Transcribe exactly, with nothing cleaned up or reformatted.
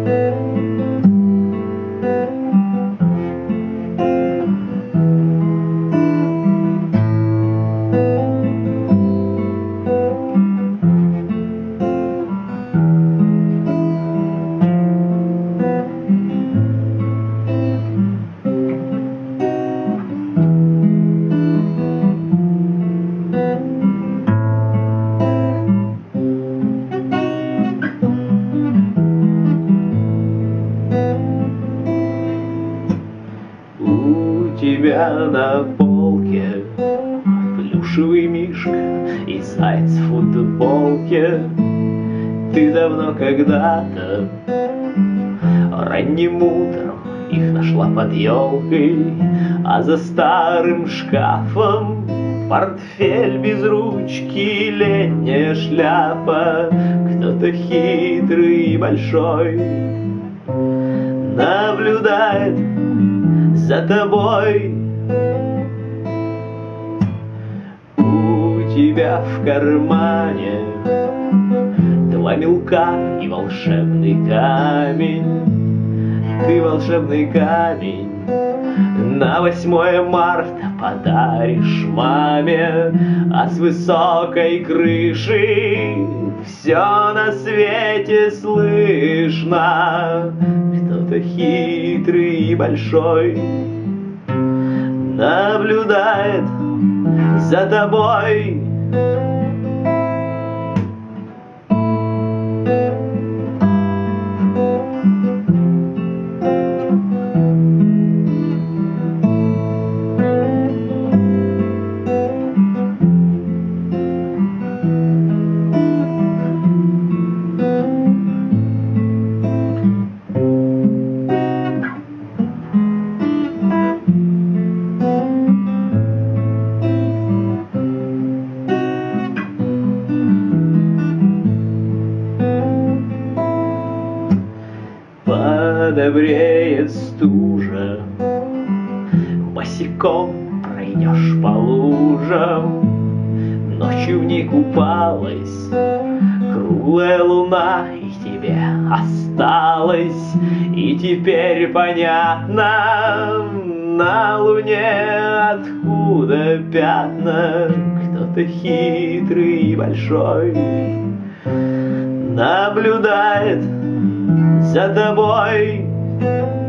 У тебя на полке плюшевый мишка и заяц в футболке. Ты давно когда-то ранним утром их нашла под елкой, а за старым шкафом портфель без ручки, летняя шляпа. Кто-то хитрый и большой наблюдает за тобой. У тебя в кармане два мелка и волшебный камень. Ты волшебный камень на восьмое марта подаришь маме, а с высокой крыши все на свете слышно. Кто-то хитрый и большой наблюдает за тобой. Подобреет стужа, босиком пройдешь по лужам. Ночью в ней купалась круглая луна, и тебе осталось. И теперь понятно на луне, откуда пятна. Кто-то хитрый и большой наблюдает за тобой.